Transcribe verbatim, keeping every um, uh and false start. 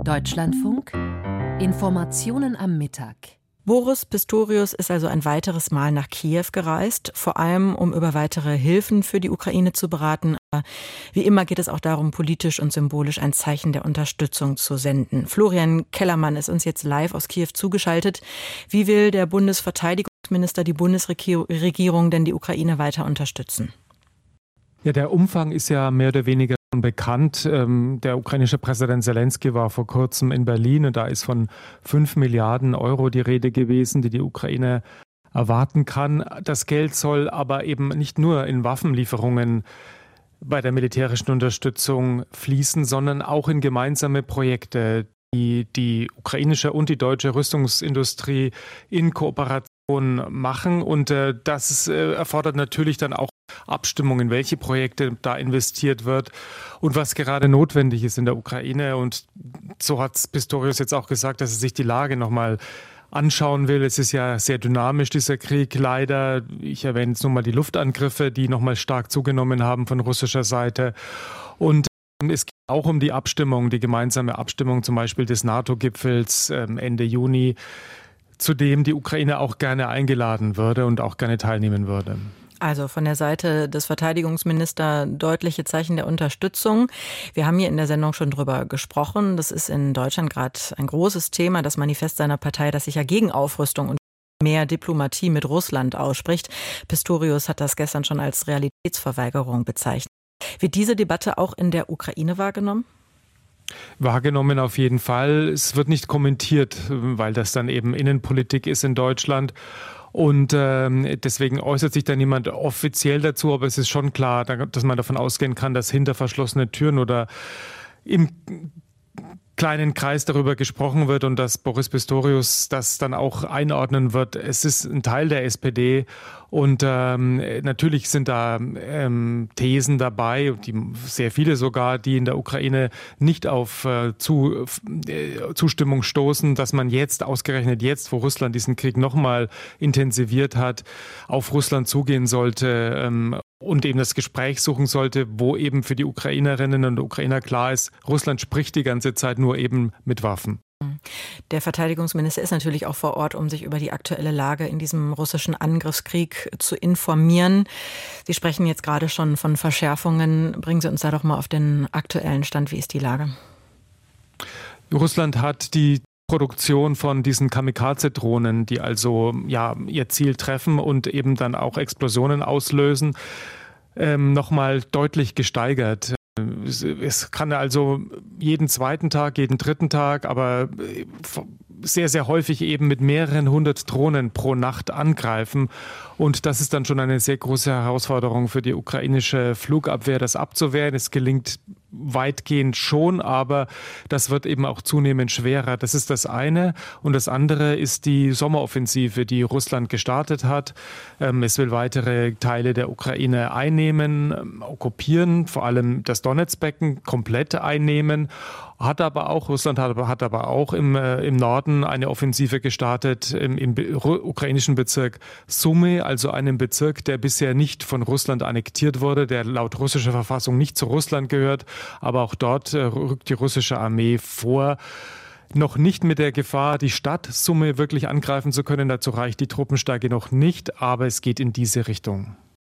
Deutschlandfunk Informationen am Mittag. Boris Pistorius ist also ein weiteres Mal nach Kiew gereist, vor allem um über weitere Hilfen für die Ukraine zu beraten. Aber wie immer geht es auch darum, politisch und symbolisch ein Zeichen der Unterstützung zu senden. Florian Kellermann ist uns jetzt live aus Kiew zugeschaltet. Wie will der Bundesverteidigungsminister, die Bundesregierung denn die Ukraine weiter unterstützen? Ja, der Umfang ist ja mehr oder weniger bekannt. Der ukrainische Präsident Selenskyj war vor kurzem in Berlin und da ist von fünf Milliarden Euro die Rede gewesen, die die Ukraine erwarten kann. Das Geld soll aber eben nicht nur in Waffenlieferungen bei der militärischen Unterstützung fließen, sondern auch in gemeinsame Projekte, die die ukrainische und die deutsche Rüstungsindustrie in Kooperation machen. Und äh, das äh, erfordert natürlich dann auch Abstimmung, in welche Projekte da investiert wird und was gerade notwendig ist in der Ukraine. Und so hat Pistorius jetzt auch gesagt, dass er sich die Lage nochmal anschauen will. Es ist ja sehr dynamisch, dieser Krieg. Leider, ich erwähne jetzt nur mal die Luftangriffe, die nochmal stark zugenommen haben von russischer Seite. Und es geht auch um die Abstimmung, die gemeinsame Abstimmung zum Beispiel des NATO-Gipfels Ende Juni, zu dem die Ukraine auch gerne eingeladen würde und auch gerne teilnehmen würde. Also von der Seite des Verteidigungsministers deutliche Zeichen der Unterstützung. Wir haben hier in der Sendung schon drüber gesprochen. Das ist in Deutschland gerade ein großes Thema, das Manifest seiner Partei, das sich ja gegen Aufrüstung und mehr Diplomatie mit Russland ausspricht. Pistorius hat das gestern schon als Realitätsverweigerung bezeichnet. Wird diese Debatte auch in der Ukraine wahrgenommen? Wahrgenommen auf jeden Fall. Es wird nicht kommentiert, weil das dann eben Innenpolitik ist in Deutschland. Und ähm, deswegen äußert sich da niemand offiziell dazu, aber es ist schon klar, dass man davon ausgehen kann, dass hinter verschlossenen Türen oder im kleinen Kreis darüber gesprochen wird und dass Boris Pistorius das dann auch einordnen wird. Es ist ein Teil der S P D und ähm, natürlich sind da ähm, Thesen dabei, die, sehr viele sogar, die in der Ukraine nicht auf äh, zu, äh, Zustimmung stoßen, dass man jetzt, ausgerechnet jetzt, wo Russland diesen Krieg nochmal intensiviert hat, auf Russland zugehen sollte ähm, und eben das Gespräch suchen sollte, wo eben für die Ukrainerinnen und Ukrainer klar ist, Russland spricht die ganze Zeit nur eben mit Waffen. Der Verteidigungsminister ist natürlich auch vor Ort, um sich über die aktuelle Lage in diesem russischen Angriffskrieg zu informieren. Sie sprechen jetzt gerade schon von Verschärfungen. Bringen Sie uns da doch mal auf den aktuellen Stand. Wie ist die Lage? Russland hat die Produktion von diesen Kamikaze-Drohnen, die also ja ihr Ziel treffen und eben dann auch Explosionen auslösen, ähm, nochmal deutlich gesteigert. Es kann also jeden zweiten Tag, jeden dritten Tag, aber sehr, sehr häufig eben mit mehreren hundert Drohnen pro Nacht angreifen. Und das ist dann schon eine sehr große Herausforderung für die ukrainische Flugabwehr, das abzuwehren. Es gelingt weitgehend schon, aber das wird eben auch zunehmend schwerer. Das ist das eine. Und das andere ist die Sommeroffensive, die Russland gestartet hat. Es will weitere Teile der Ukraine einnehmen, okkupieren, vor allem das Donezbecken komplett einnehmen. Hat aber auch, Russland hat aber, hat aber auch im, äh, im Norden eine Offensive gestartet, im, im be- ukrainischen Bezirk Sumy, also einem Bezirk, der bisher nicht von Russland annektiert wurde, der laut russischer Verfassung nicht zu Russland gehört. Aber auch dort äh, rückt die russische Armee vor. Noch nicht mit der Gefahr, die Stadt Sumy wirklich angreifen zu können. Dazu reicht die Truppenstärke noch nicht, aber es geht in diese Richtung.